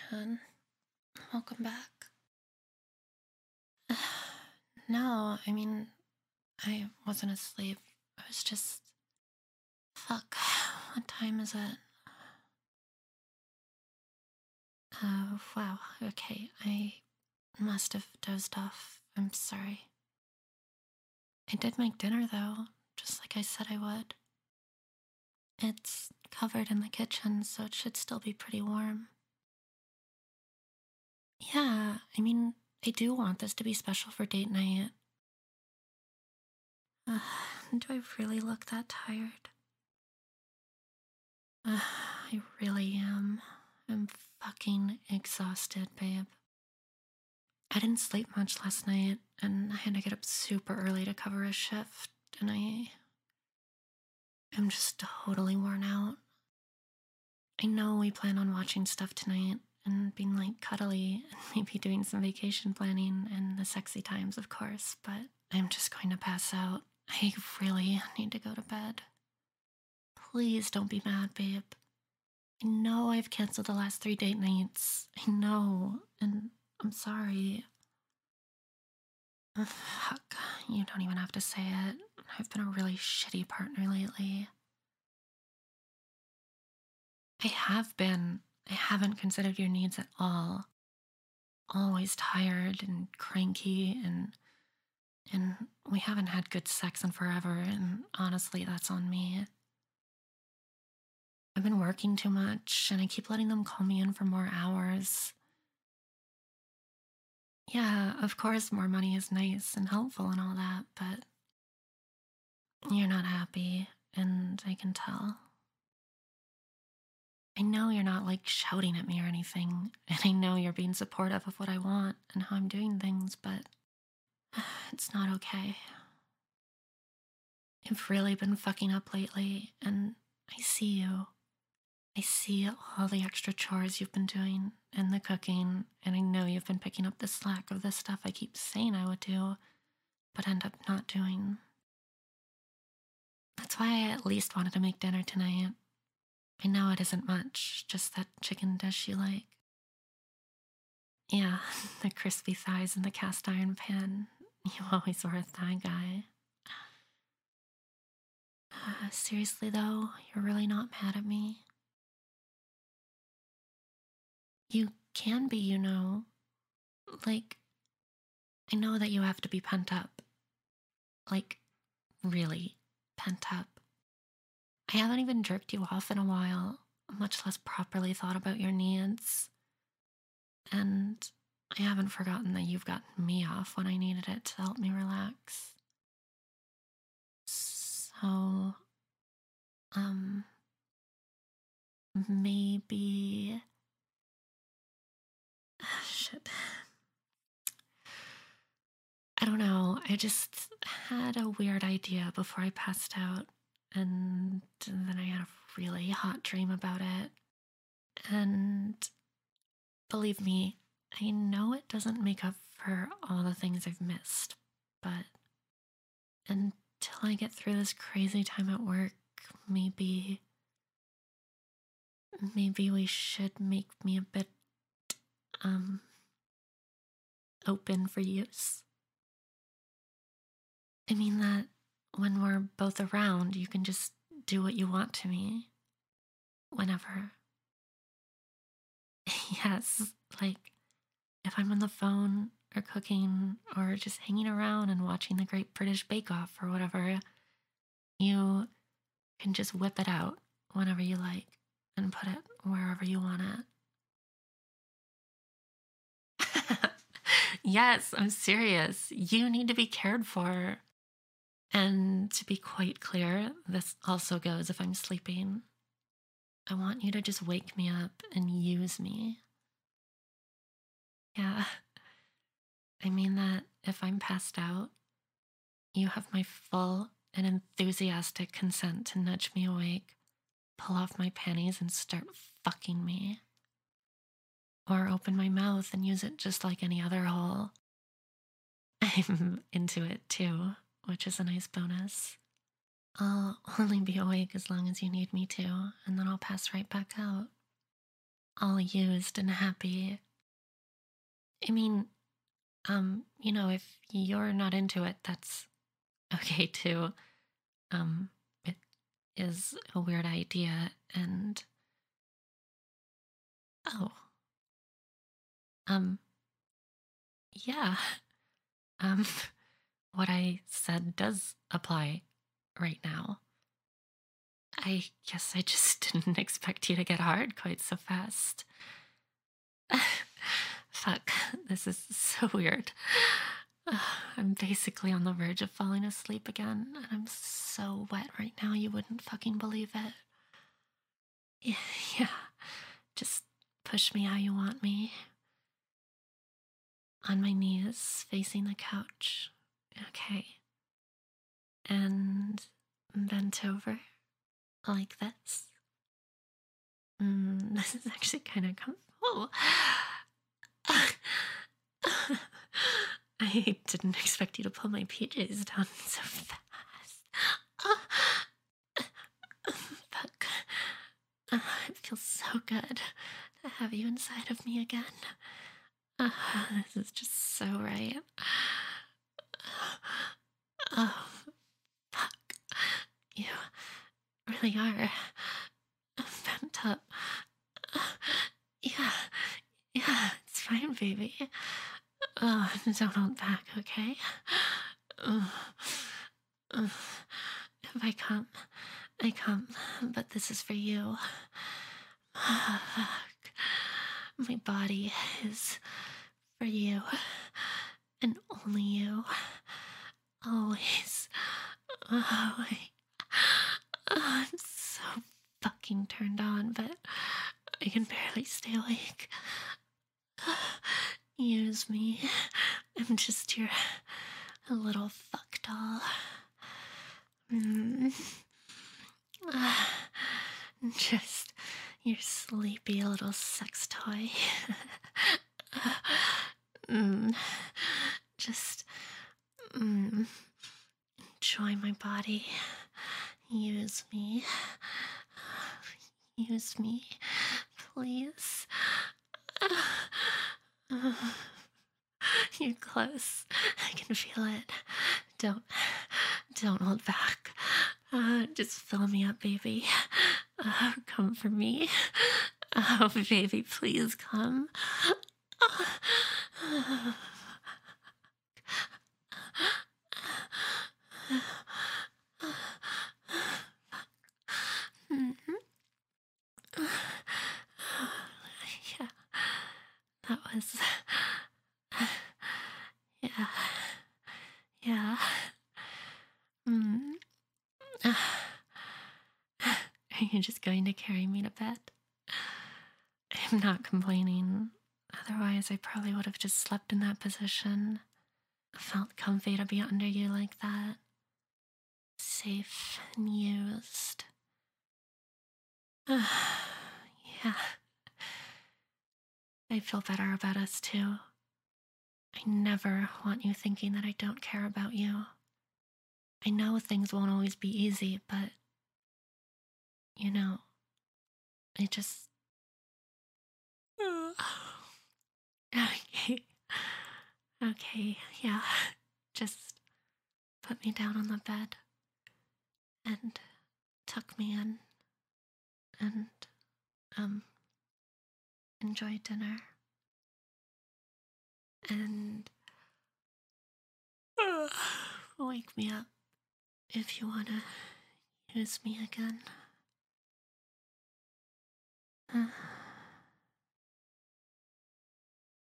and welcome back. No, I mean, I wasn't asleep. I was just. Fuck. What time is it? Wow. Okay, I must have dozed off. I'm sorry. I did make dinner, though, just like I said I would. It's covered in the kitchen, so it should still be pretty warm. Yeah, I mean, I do want this to be special for date night. Do I really look that tired? I really am. I'm fucking exhausted, babe. I didn't sleep much last night, and I had to get up super early to cover a shift, and I'm just totally worn out. I know we plan on watching stuff tonight and being like cuddly and maybe doing some vacation planning and the sexy times, of course, but I'm just going to pass out. I really need to go to bed. Please don't be mad, babe. I know I've canceled the last 3 date nights. I know, and I'm sorry. Fuck, you don't even have to say it. I've been a really shitty partner lately. I have been. I haven't considered your needs at all. Always tired and cranky and we haven't had good sex in forever, and honestly, that's on me. I've been working too much and I keep letting them call me in for more hours. Yeah, of course, more money is nice and helpful and all that, but you're not happy, and I can tell. I know you're not like shouting at me or anything, and I know you're being supportive of what I want and how I'm doing things, but it's not okay. I've really been fucking up lately, and I see you. I see all the extra chores you've been doing and the cooking, and I know you've been picking up the slack of the stuff I keep saying I would do, but end up not doing. That's why I at least wanted to make dinner tonight. I know it isn't much, just that chicken dish you like. Yeah, the crispy thighs in the cast iron pan. You always were a thigh guy. Seriously, though, you're really not mad at me. You can be, you know. Like, I know that you have to be pent up. Like, really pent up. I haven't even jerked you off in a while, much less properly thought about your needs. And I haven't forgotten that you've gotten me off when I needed it to help me relax. So, um, maybe. Shit. I don't know. I just had a weird idea before I passed out, and then I had a really hot dream about it. And believe me, I know it doesn't make up for all the things I've missed, but until I get through this crazy time at work, maybe we should make me a bit um open for use. I mean that when we're both around, you can just do what you want to me whenever. Yes, like if I'm on the phone or cooking or just hanging around and watching the Great British Bake Off or whatever, you can just whip it out whenever you like and put it wherever you want it. Yes, I'm serious. You need to be cared for. And to be quite clear, this also goes if I'm sleeping. I want you to just wake me up and use me. Yeah, I mean that if I'm passed out, you have my full and enthusiastic consent to nudge me awake, pull off my panties, and start fucking me. Or open my mouth and use it just like any other hole. I'm into it too, which is a nice bonus. I'll only be awake as long as you need me to, and then I'll pass right back out. all used and happy. I mean, if you're not into it, that's okay too. It is a weird idea, and oh, um, yeah, um, what I said does apply right now. I guess I just didn't expect you to get hard quite so fast. Fuck, this is so weird. I'm basically on the verge of falling asleep again, and I'm so wet right now you wouldn't fucking believe it. Yeah, yeah. Just push me how you want me. On my knees, facing the couch. Okay. And bent over like this. This is actually kind of comfortable. I didn't expect you to pull my PJs down so fast. Fuck. It feels so good to have you inside of me again. This is just so right. Oh, fuck. You really are bent up. Yeah, yeah, it's fine, baby. Oh, don't hold back, okay? Oh, oh. If I come, but this is for you. Fuck. My body is for you, and only you. Always. Oh, I'm so fucking turned on, but I can barely stay awake. Use me. I'm just your little fuck doll. Mm. Just your sleepy little sex toy. mm. Just enjoy my body. Use me. Use me, please. You're close. I can feel it. Don't hold back. Just fill me up, baby. Come for me. Oh, baby, please come. Yeah, that was. Yeah, yeah. Mm. Are you just going to carry me to bed? I'm not complaining. Otherwise, I probably would have just slept in that position. Felt comfy to be under you like that. Safe and used. Yeah. I feel better about us too. I never want you thinking that I don't care about you. I know things won't always be easy, but you know, I just. Okay. Okay, yeah. Just put me down on the bed and tuck me in and, um, enjoy dinner. And wake me up if you wanna use me again.